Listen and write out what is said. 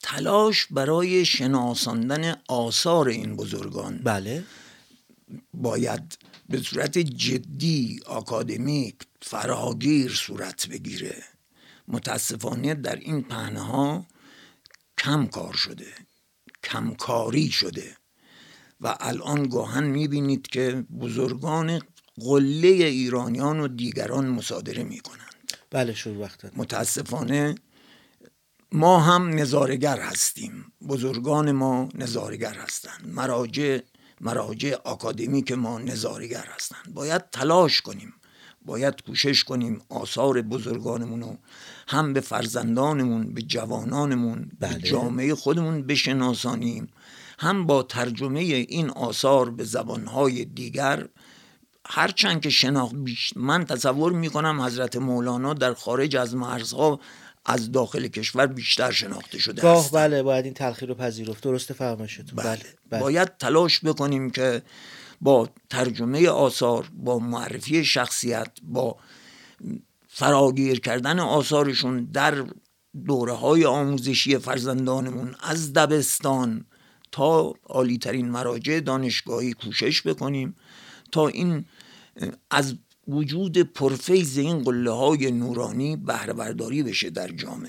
تلاش برای شناساندن آثار این بزرگان بله باید به صورت جدی، آکادمیک، فراگیر صورت بگیره. متاسفانه در این پهنه‌ها کم کار شده، کمکاری شده و الان گاهن میبینید که بزرگان قله ایرانیان و دیگران مصادره میکنند. بله شور وقت. متاسفانه ما هم نظارگر هستیم، بزرگان ما نظارگر هستند، مراجع آکادمیک ما نظارگر هستند. باید تلاش کنیم، باید کوشش کنیم آثار بزرگانمون رو هم به فرزندانمون، به جوانانمون، به جامعه خودمون بشناسانیم، هم با ترجمه این آثار به زبانهای دیگر. هرچند که من تصور میکنم حضرت مولانا در خارج از مرزها از داخل کشور بیشتر شناخته شده است. بله باید این تلخی رو پذیرفت. درست فرمایشتون. بله. باید تلاش بکنیم که با ترجمه آثار، با معرفی شخصیت، با فراگیر کردن آثارشون در دوره‌های آموزشی فرزندانمون از دبستان تا عالی‌ترین مراجع دانشگاهی کوشش بکنیم تا این از وجود پرفیض این قله‌های نورانی بهره برداری بشه در جامعه.